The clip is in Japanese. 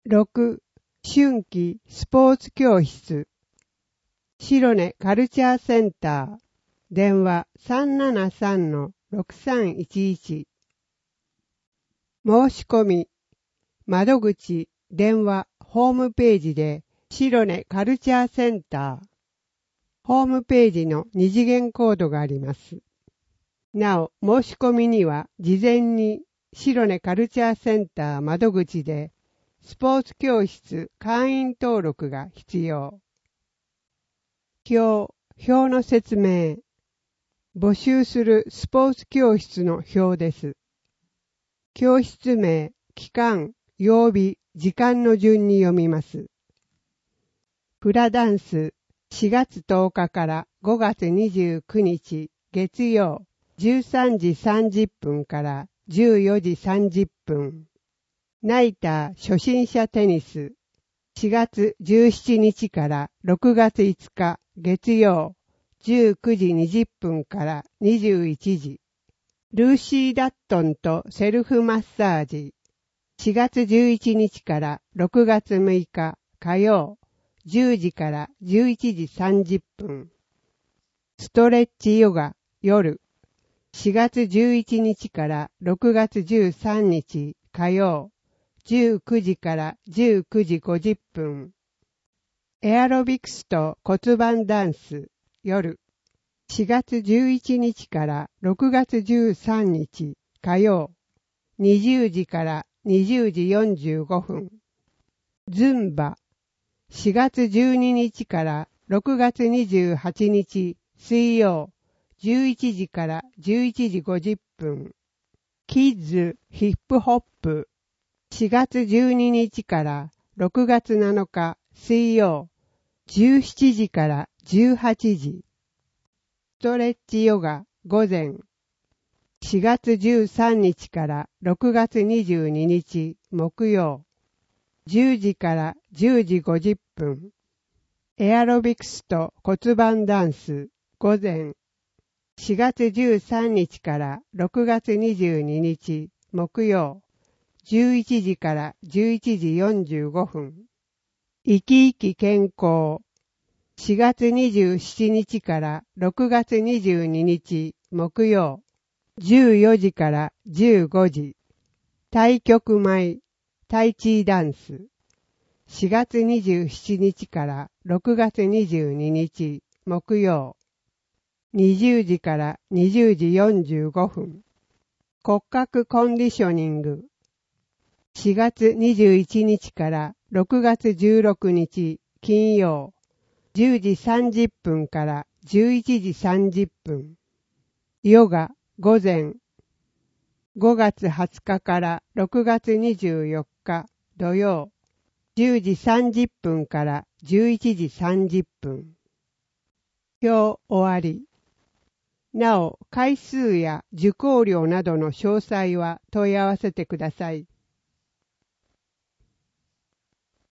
6. 春季スポーツ教室白根カルチャーセンター電話 373-6311 申し込み窓口電話ホームページで白根カルチャーセンターホームページの二次元コードがあります。なお申し込みには事前に白根カルチャーセンター窓口でスポーツ教室会員登録が必要。表の説明。募集するスポーツ教室の表です。教室名、期間、曜日、時間の順に読みます。フラダンス、4月10日から5月29日月曜13時30分から14時30分。ナイター初心者テニス4月17日から6月5日月曜19時20分から21時。ルーシー・ダットンとセルフマッサージ4月11日から6月6日火曜10時から11時30分。ストレッチヨガ夜4月11日から6月13日火曜19時から19時50分。エアロビクスと骨盤ダンス夜4月11日から6月13日火曜20時から20時45分。ズンバ4月12日から6月28日水曜11時から11時50分。キッズヒップホップ4月12日から6月7日水曜17時から18時。ストレッチヨガ午前4月13日から6月22日木曜10時から10時50分。エアロビクスと骨盤ダンス午前4月13日から6月22日木曜11時から11時45分。生き生き健康4月27日から6月22日木曜14時から15時。太極舞タイチーダンス4月27日から6月22日木曜20時から20時45分。骨格コンディショニング4月21日から6月16日金曜10時30分から11時30分。ヨガ午前5月20日から6月24日土曜10時30分から11時30分。表終わり。なお、回数や受講料などの詳細は問い合わせてください。